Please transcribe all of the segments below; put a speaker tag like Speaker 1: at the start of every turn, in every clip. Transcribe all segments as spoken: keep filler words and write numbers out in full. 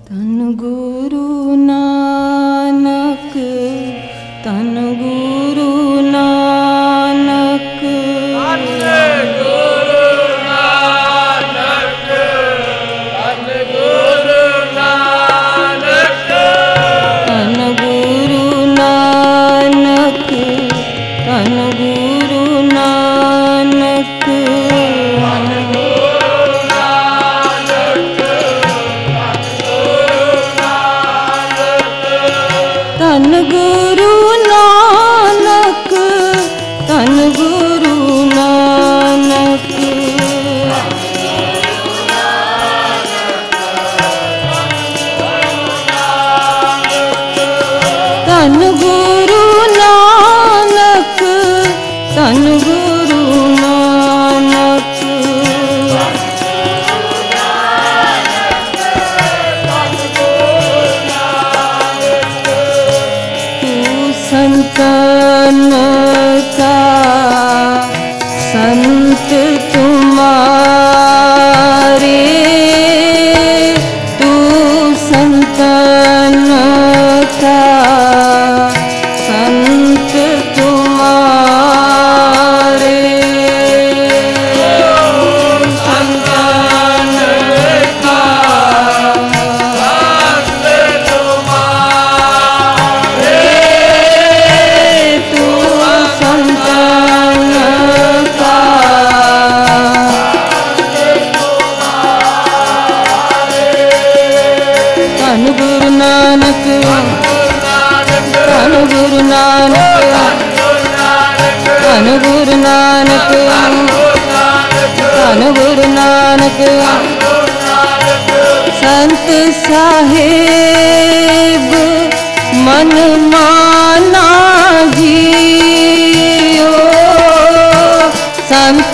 Speaker 1: ਧੰਨ ਗੁਰੂ ਨਾਨਕ, ਧੰਨ ਗੁਰੂ ਨਾਨਕ,
Speaker 2: ਧੰਨ ਗੁਰੂ ਨਾਨਕ, ਧੰਨ ਗੁਰੂ ਨਾਨਕ,
Speaker 1: ਧੰਨ ਗੁਰੂ ਨਾਨਕ, ਧੰਨ ਗੁਰੂ ਨਾਨਕ, ਧੰਨ ਗੁਰੂ ਨਾਨਕ, ਧੰਨ ਗੁਰੂ ਨਾਨਕ, ਧੰਨ ਗੁਰੂ ਨਾਨਕ, ਧੰਨ ਗੁਰੂ ਨਾਨਕ, ਤੂੰ ਸੰਤਨ ਕਾ ਸੰਤ ਤੁਮਾਰੇ, ਤੂੰ ਸੰਤਨ ਕਾ ਸੰਤ ਤੁਮਾਰੇ, ਸੰਤਨ ਕਾ ਧੰਨ ਗੁਰੂ ਨਾਨਕ, ਧੰਨ ਗੁਰੂ ਨਾਨਕ, ਧੰਨ ਗੁਰੂ ਨਾਨਕ, ਧੰਨ ਗੁਰੂ ਨਾਨਕ, ਸੰਤ ਸਾਹਿਬ ਮਨ ਮਾਨਾ ਜੀਓ, ਸੰਤ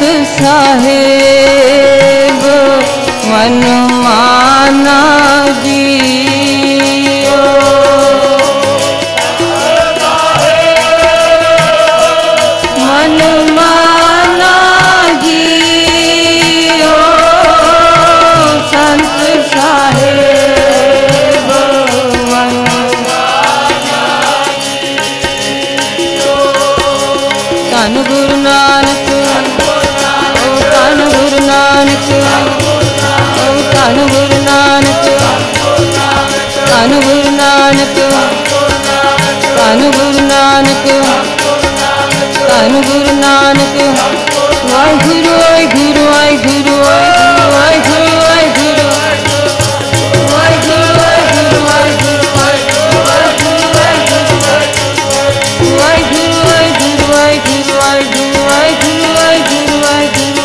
Speaker 1: ਸਾਹਿਬ ਮਨ ਮਾਨਾ ਜੀਓ, ਮਨ ਮਾਨਾ ਜੀਓ, ਸੰਤ ਸਾਹਿਬ ਮਨ ਮਾਨਾ ਜੀਓ, ਧੰਨ ਗੁਰੂ ਨਾਨਕ, ਓ ਧੰਨ ਗੁਰੂ ਨਾਨਕ, ਓ ਧੰਨ ਗੁਰੂ ਨਾਨਕ, ਧੰਨ ਗੁਰੂ ਨਾਨਕ, ਧੰਨ ਗੁਰੂ ਨਾਨਕ, ਧੰਨ ਗੁਰੂ ਨਾਨਕ, ਵਾਹਿਗੁਰੂ ਵਾਹਿਗੁਰੂ ਵਾਹਿਗੁਰੂ ਵਾਹਿਗੁਰੂ ਵਾਹਿਗੁਰੂ ਵਾਹਿਗੁਰੂ ਵਾਹਿਗੁਰੂ ਵਾਹਿਗੁਰੂ ਵਾਹਿਗੁਰੂ ਵਾਹਿਗੁਰੂ ਵਾਹਿਗੁਰੂ ਵਾਹਿਗੁਰੂ ਵਾਹਿਗੁਰੂ ਵਾਹਿਗੁਰੂ ਵਾਹਿਗੁਰੂ ਵਾਹਿਗੁਰੂ ਵਾਹਿਗੁਰੂ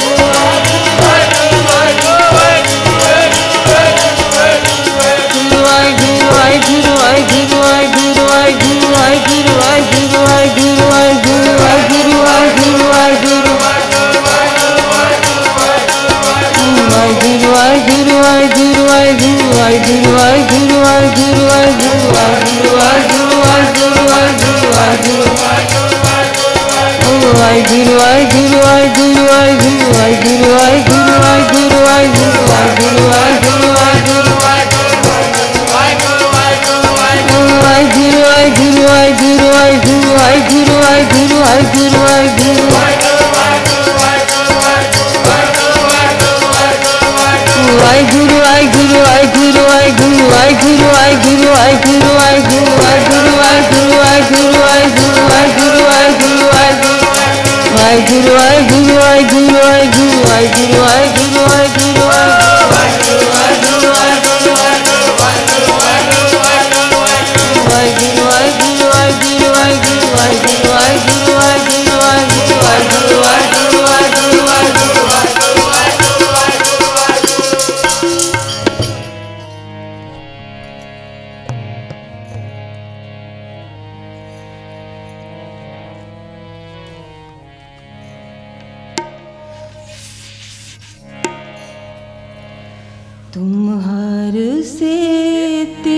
Speaker 1: तुम हर सेते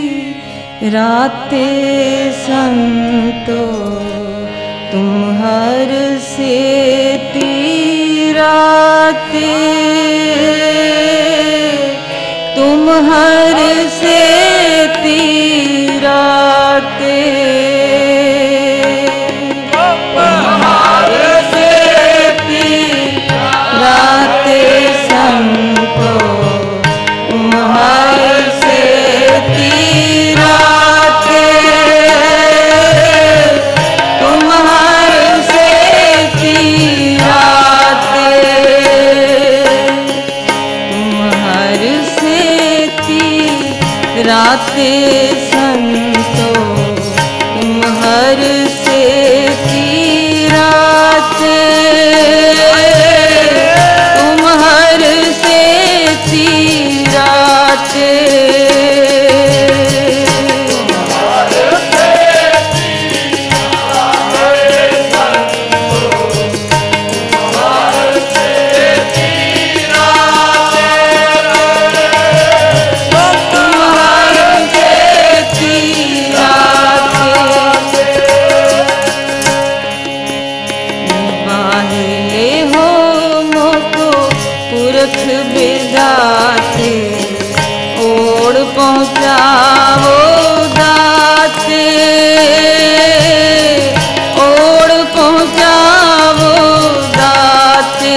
Speaker 1: राते संतो, तुम हर सेती राते तुम हर से तीराते
Speaker 2: तुम्हारे से
Speaker 1: तीराते संतो तुम हर से तीराते तुम हर से तीराते तुम हर से तीराते संतो तुम हर से तीराते तुम हर से तीराते बिदाते ओढ़ पहुँचावो दाते ओढ़ पहुँचावो दाते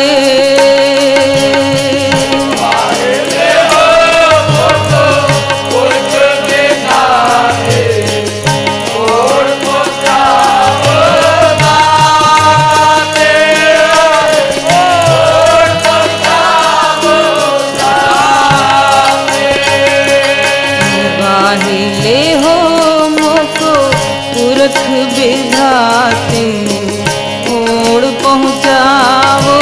Speaker 1: ले हो मोको पुरख बिधाते ओढ़ पहुँचावो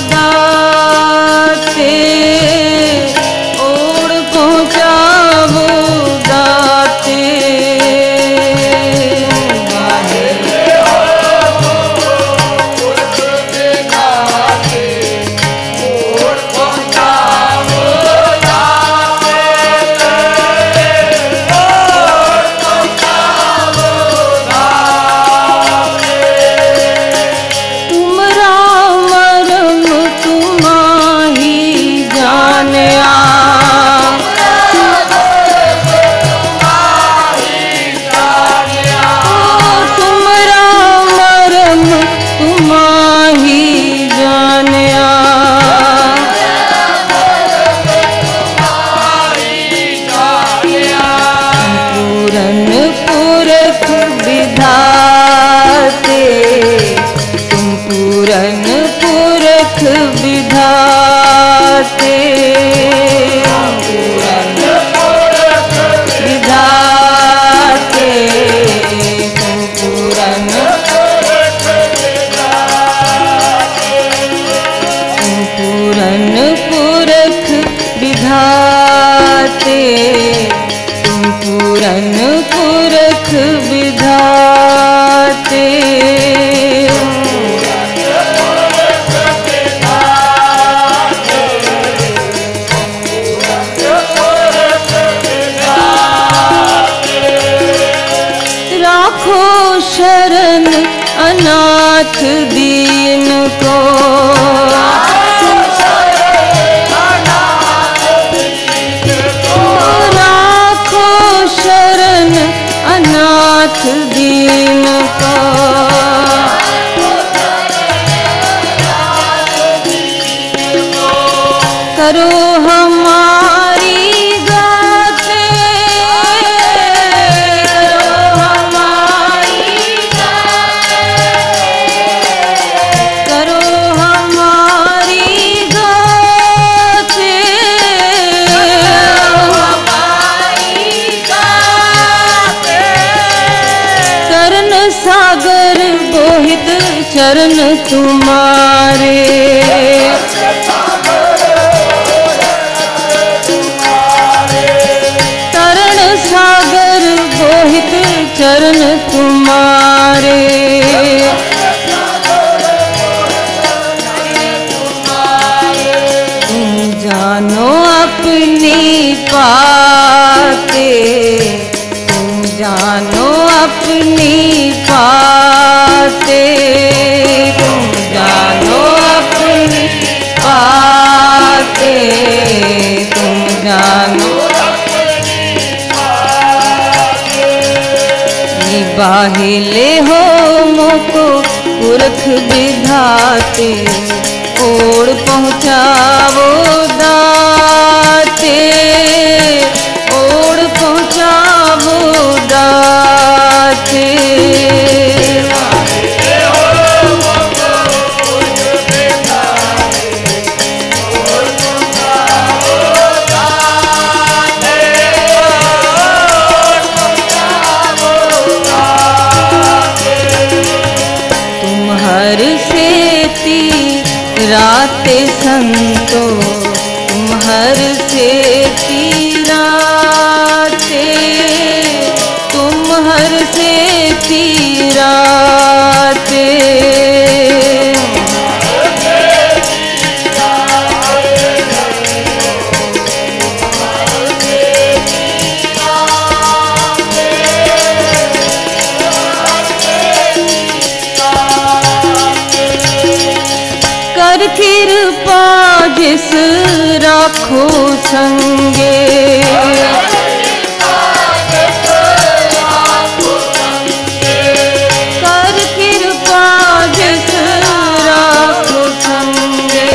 Speaker 1: दाते ओढ़ पहुँचावो दाते विधाते विधाते तुम पूरन तुम पूरन पुरख विधाते तुम पूरन पुरख विधाते शरण अनाथ दीन को राखो शरण अनाथ दीन को करो हमारी सागर बोहित चरण तुम्हारे तरण सागर बोहित चरण तुम्हारे तुम जानो अपनी बातें तुम जानो अपनी बातें तुम जानो अपनी बातें तुम जानो बाहिले हो मोको पुरख विधाते, ओड़ पहुँचावो दाते, ओड़ पहुँचावो दाते। हर सेती राते संतो, तुम हर सेती राते, तुम हर सेती राते। कर कृपा जिस राखो संगे, कर कृपा जिस राखो संगे,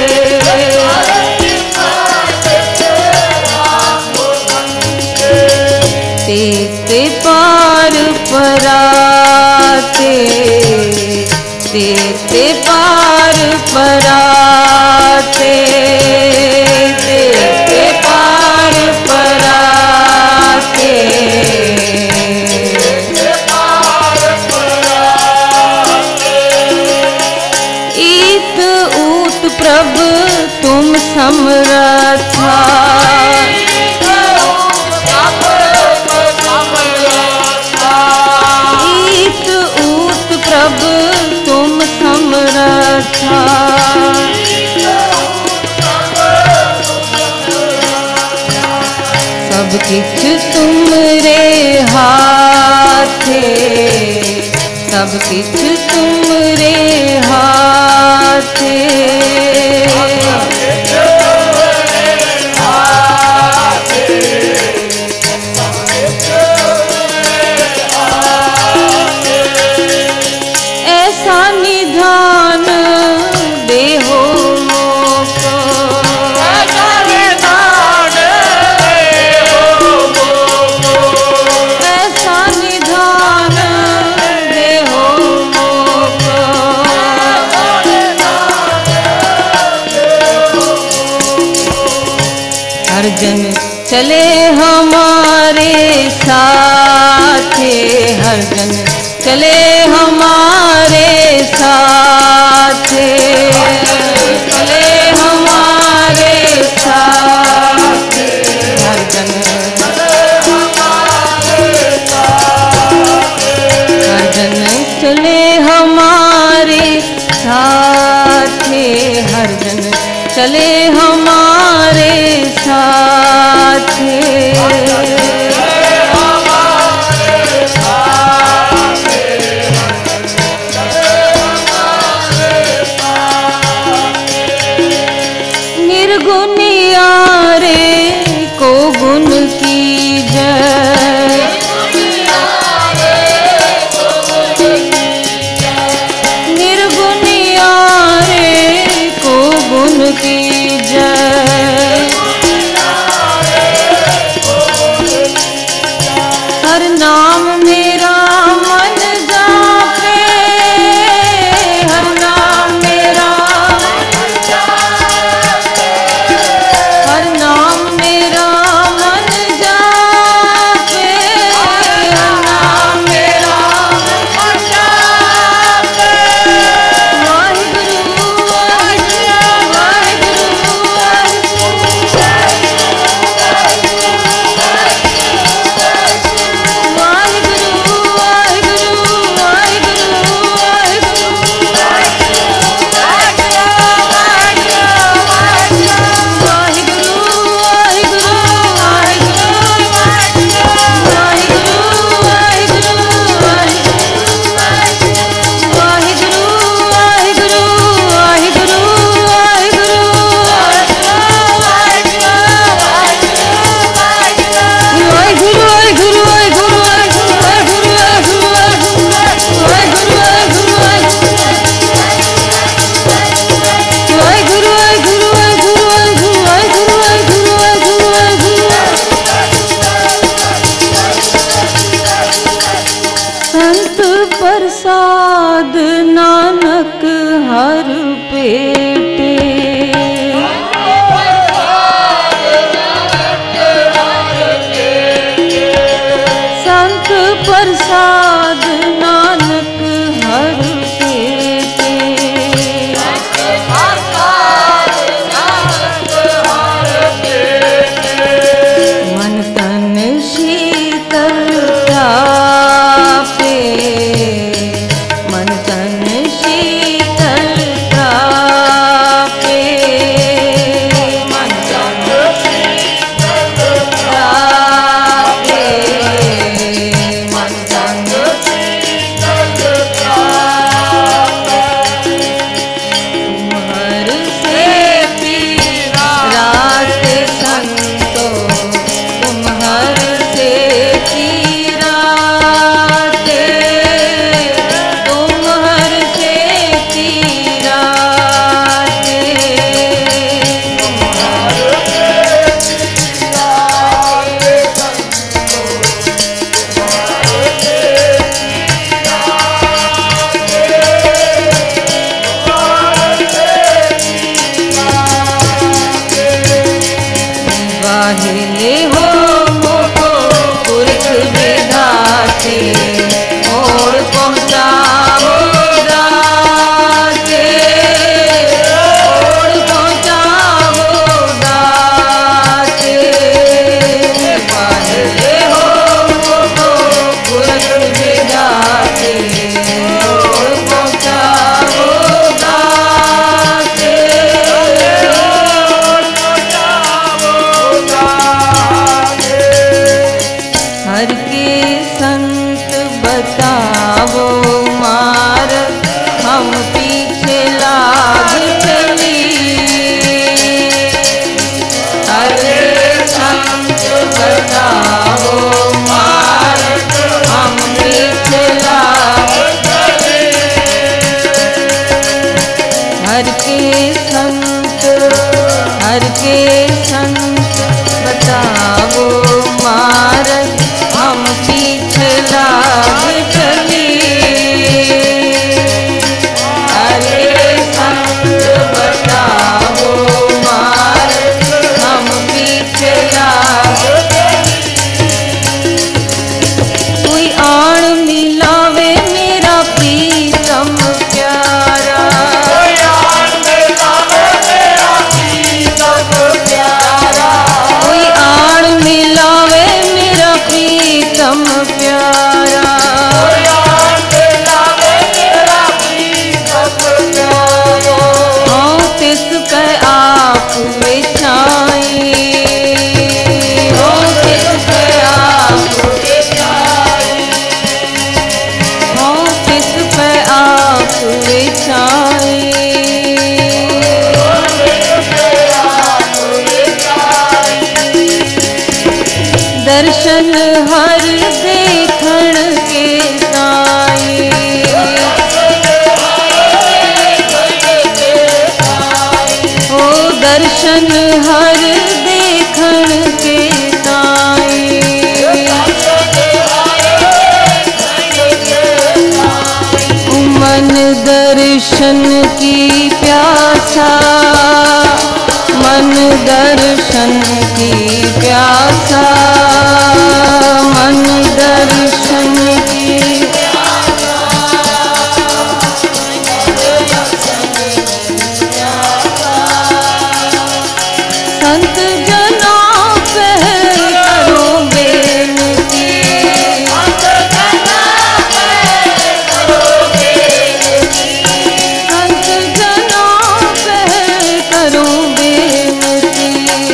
Speaker 1: ते पार पराते, ते पार पराते, ते पार पराते। ईत ऊत प्रभ तुम समरथा, ईत ऊत प्रभ तुम समरथा। सब किछ तुमरे हाथे, सब किछ तुमरे हाथे। ऐसा निधान देहो मोको, ऐसा निधान देहो मोको, ऐसा निधान देहो मोको। हर जन चले हमारे साथे, हर जन चले हमारे साथे, चले हमारे साथे। हर जन हर जन चले हमारे साथे, हर जन चले हमारे साथे। निर्गुणियारे को गुण की जय, निर्गुणियारे को गुण की जय। हर नाम मेरा मन जापे, हर नाम मेरा, हर नाम मेरा मन जापे, हर नाम मेरा मन जापे। वाहिगुरु वाहिगुरु वाहिगुरु वाहिगुरु। संत प्रसाद नानक हर पेटे। मन तन शीतलता पे, मन तन शीतलता पे, मन तन शीतलता पे, मन तन शीतलता पे। तुम्हार से पीरा रास्ते संतो, तुम्हार से तीराते, तुम्हार से तीराते, तुम्हार से तीराते संतो, तुम्हार से वाहिले हो मोको पुरख विधाते, और पहुँचाओ दाते, और पहुँचाओ दाते। वाहिले हो मोको पुरख विधाते, और पहुँचाओ दाते। हर के संत बतावो मार्ग, हम पीछे लाग चली। हर के संत बतावो मार्ग, हम पीछे लाग चली। हर के संत, हर के संत बतावो मार्ग, हम पीछे लाग चली। हर के संत बतावो मार्ग, हम पीछे लाग चली। कोई आण मिलावे मेरा प्रीतम प्यारा, कोई आण मिलावे मेरा प्रीतम प्यारा, कोई आण मिलावे मेरा प्रीतम प्यारा, कोई आण मिलावे मेरा प्रीतम प्यारा। हाँ तिस पे आप विछाई, हाँ तिस पे आप विछाई, हाँ तिस पे आप विछाई, दर्शन हर देखण के साई, ओ दर्शन हर देखण के साई। मन दर्शन की प्यासा, मन दर्शन की प्यासा, मन दर्शन की प्यासा, संत जनों पे करो बेनती, संत जनों पे करो बेनती, संत जनों पे करो बेनती।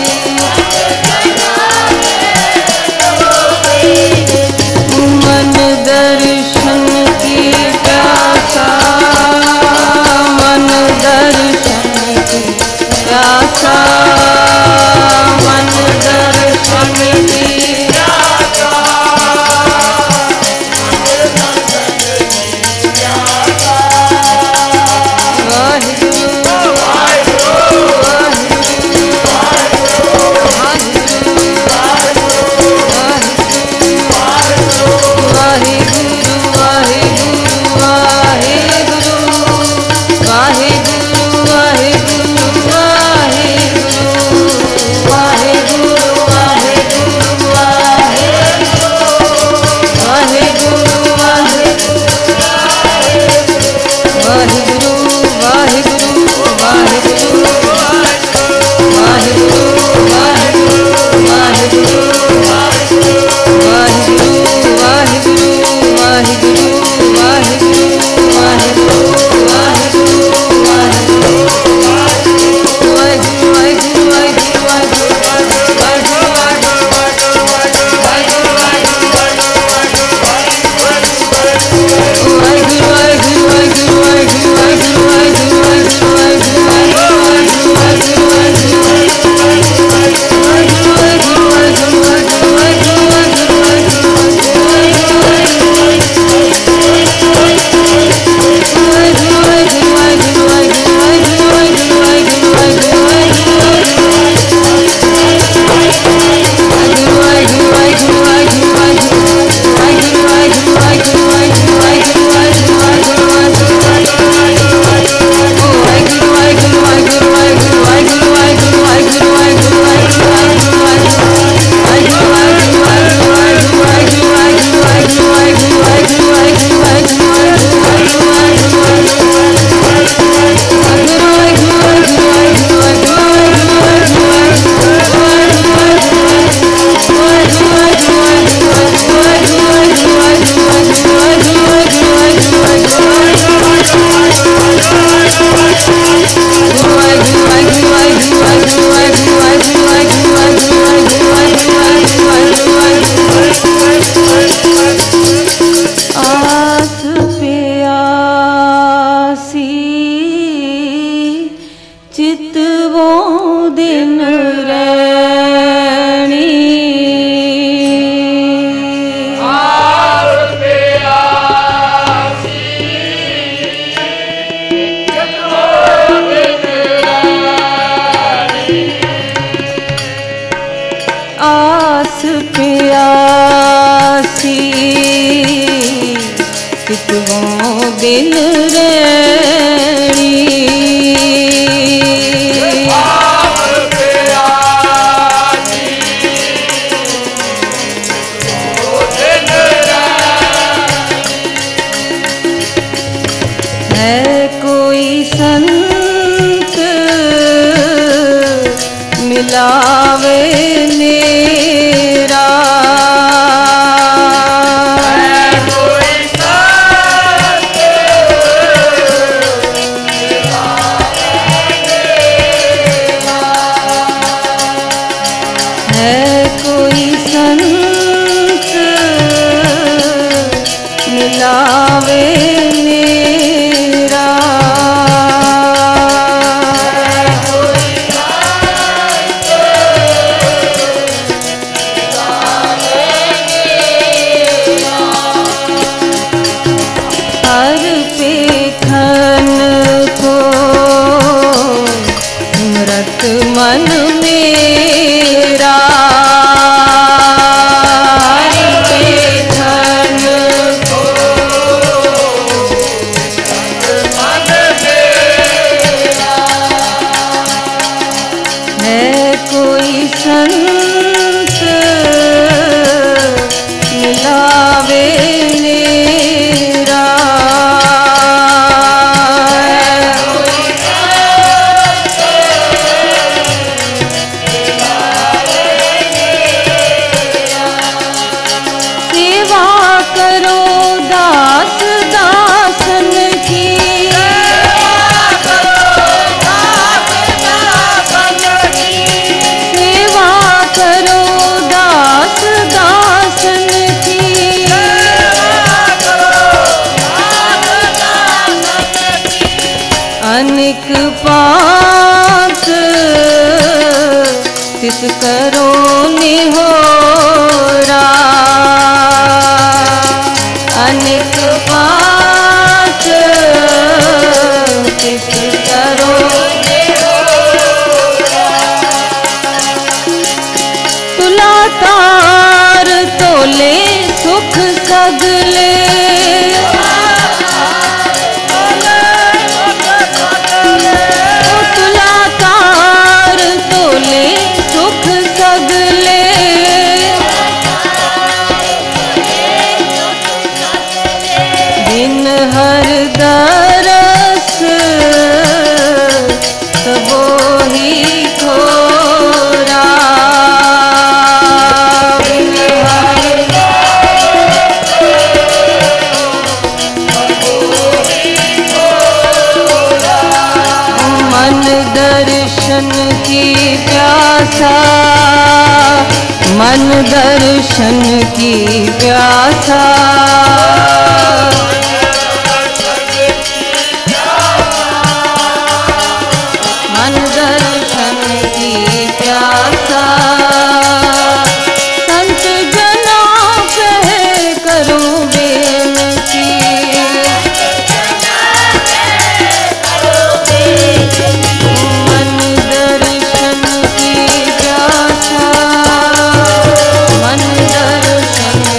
Speaker 1: मिलावे नेरा। है कोई संत मिलावे नेरा। हर पेखन को मृत मन मेरा। हर पेखन को मन मेरा। है कोई संत मिलावे नेरा। सेवा करो दास दासन की। सेवा करो दास दासन की। अनेक पात तिस करो निहोरा। अनेक पात तिस करो निहोरा। तुला तार तोले सुख सगले। तुला तार तोले सुख सगले। बिन हर दरस सबो ही थोरा। बिन हर मन दर्शन की प्यासा। मन दर्शन की प्यासा। मन दर्शन की प्यासा। संत जना कहे करो बेनती। मन दर्शन की प्यासा। मन दर्शन